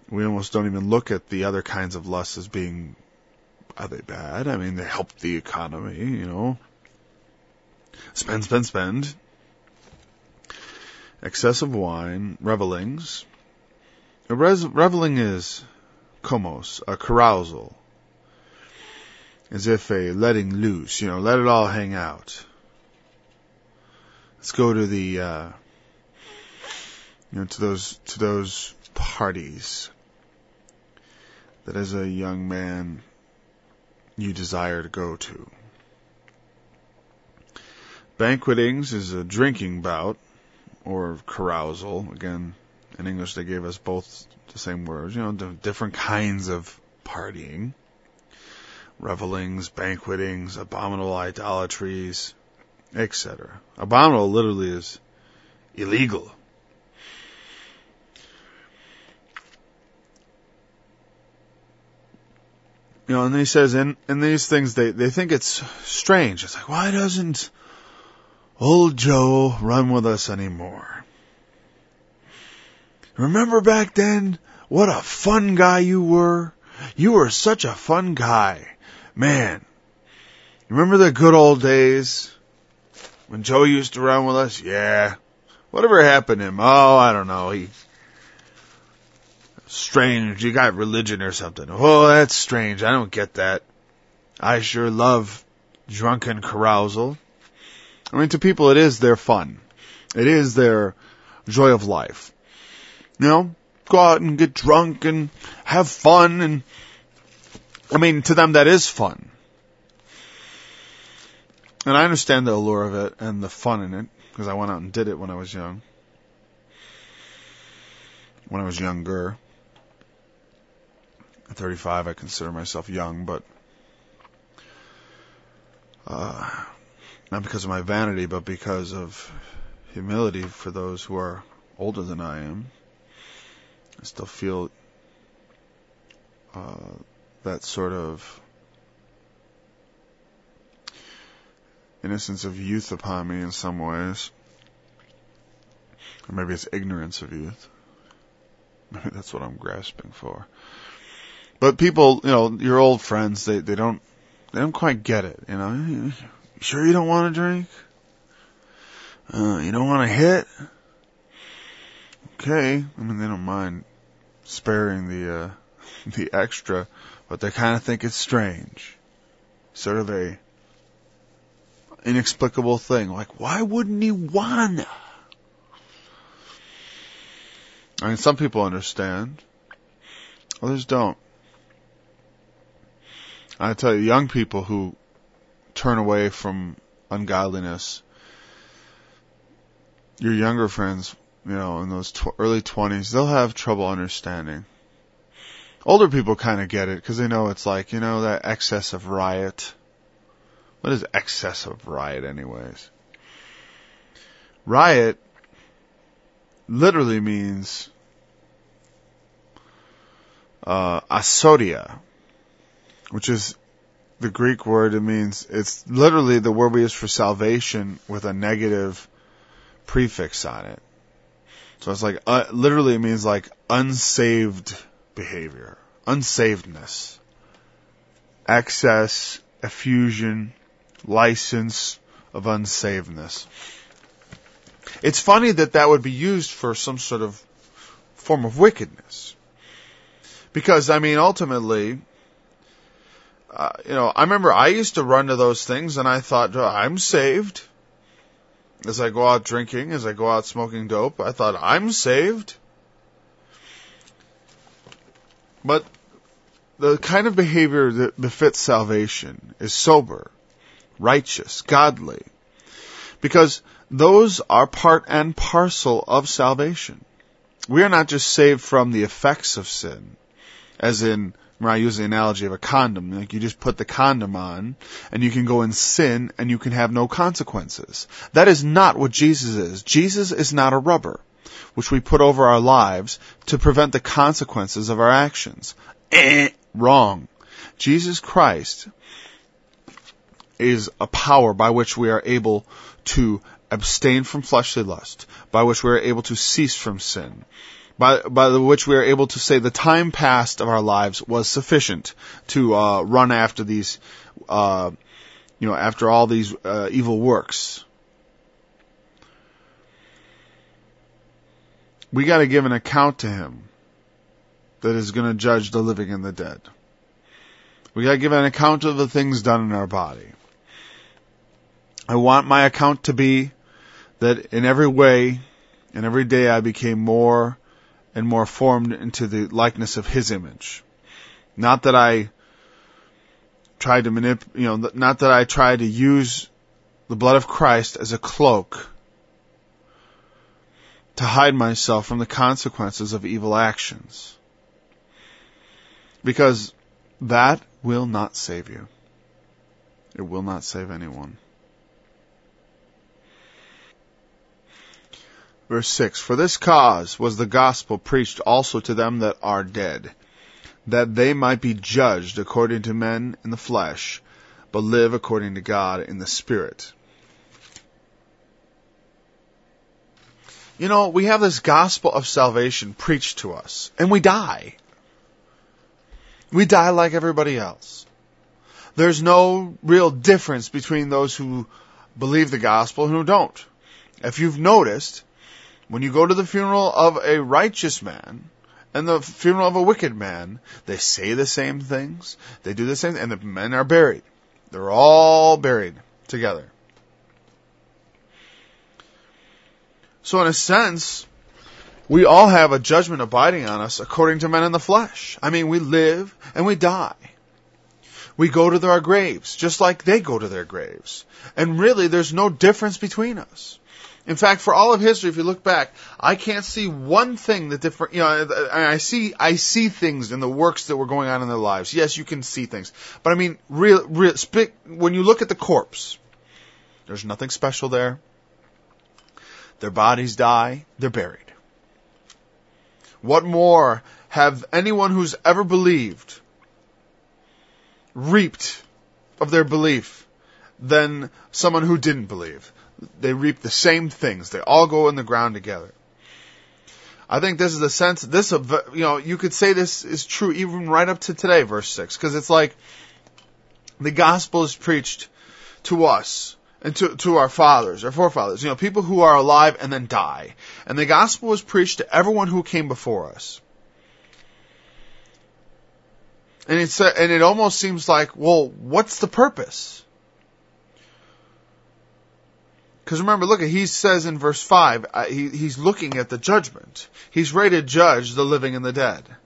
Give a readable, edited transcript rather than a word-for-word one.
We almost don't even look at the other kinds of lusts as being, are they bad? I mean, they help the economy, Spend, spend, spend. Excessive wine, revelings. Reveling is komos, a carousal. As if a letting loose, let it all hang out. Let's go to the, to those parties that as a young man you desire to go to. Banquetings is a drinking bout or carousal. Again, in English they gave us both the same words, different kinds of partying. Revelings, banquetings, abominable idolatries, etc. Abominable literally is illegal. And he says in these things they think it's strange. It's like, why doesn't old Joe run with us anymore? Remember back then, what a fun guy you were? You were such a fun guy. Man, remember the good old days when Joe used to run with us? Yeah. Whatever happened to him? Oh, I don't know. He strange. You got religion or something. Oh, that's strange. I don't get that. I sure love drunken carousal. I mean, to people, it is their fun. It is their joy of life. Go out and get drunk and have fun. And I mean, to them, that is fun. And I understand the allure of it and the fun in it, because I went out and did it when I was young. When I was younger. At 35, I consider myself young, but not because of my vanity, but because of humility for those who are older than I am. I still feel that sort of innocence of youth upon me in some ways. Or maybe it's ignorance of youth. Maybe that's what I'm grasping for. But people, your old friends, they don't quite get it, You sure you don't want to drink? You don't want to hit? Okay. I mean, they don't mind sparing the extra, but they kind of think it's strange. Sort of a inexplicable thing. Like, why wouldn't he wanna? I mean, some people understand. Others don't. I tell you, young people who turn away from ungodliness, your younger friends, in those early 20s, they'll have trouble understanding. Older people kind of get it, because they know it's like, that excess of riot. What is excess of riot anyways? Riot literally means asodia, which is the Greek word. It's literally the word we use for salvation with a negative prefix on it. So it's like, literally it means like unsaved behavior, unsavedness, excess, effusion, license of unsavedness. It's funny that would be used for some sort of form of wickedness. Because, ultimately, I remember I used to run to those things and I thought, I'm saved. As I go out drinking, as I go out smoking dope, I thought, I'm saved. But the kind of behavior that befits salvation is sober, righteous, godly. Because those are part and parcel of salvation. We are not just saved from the effects of sin, as in, where I use the analogy of a condom. Like, you just put the condom on, and you can go and sin, and you can have no consequences. That is not what Jesus is. Jesus is not a rubber, which we put over our lives to prevent the consequences of our actions. Wrong. Jesus Christ is a power by which we are able to abstain from fleshly lust, by which we are able to cease from sin, by which we are able to say the time past of our lives was sufficient to run after these, after all these evil works. We got to give an account to Him that is going to judge the living and the dead. We got to give an account of the things done in our body. I want my account to be that in every way, and every day I became more and more formed into the likeness of His image. Not that I tried to not that I tried to use the blood of Christ as a cloak to hide myself from the consequences of evil actions. Because that will not save you. It will not save anyone. Verse 6, For this cause was the gospel preached also to them that are dead, that they might be judged according to men in the flesh, but live according to God in the Spirit. We have this gospel of salvation preached to us, and we die. We die like everybody else. There's no real difference between those who believe the gospel and who don't. If you've noticed, when you go to the funeral of a righteous man and the funeral of a wicked man, they say the same things, they do the same, and the men are buried. They're all buried together. So in a sense, we all have a judgment abiding on us according to men in the flesh. I mean, we live and we die. We go to our graves, just like they go to their graves. And really, there's no difference between us. In fact, for all of history, if you look back, I can't see one thing that different. I see things in the works that were going on in their lives. Yes, you can see things, but I mean, when you look at the corpse, there's nothing special there. Their bodies die, they're buried. What more have anyone who's ever believed reaped of their belief than someone who didn't believe? They reap the same things. They all go in the ground together. I think this is the sense, you could say this is true even right up to today, verse 6, because it's like the gospel is preached to us and to our fathers, our forefathers, people who are alive and then die. And the gospel was preached to everyone who came before us. And it almost seems like, well, what's the purpose? Because remember, look, he says in verse 5, he's looking at the judgment. He's ready to judge the living and the dead.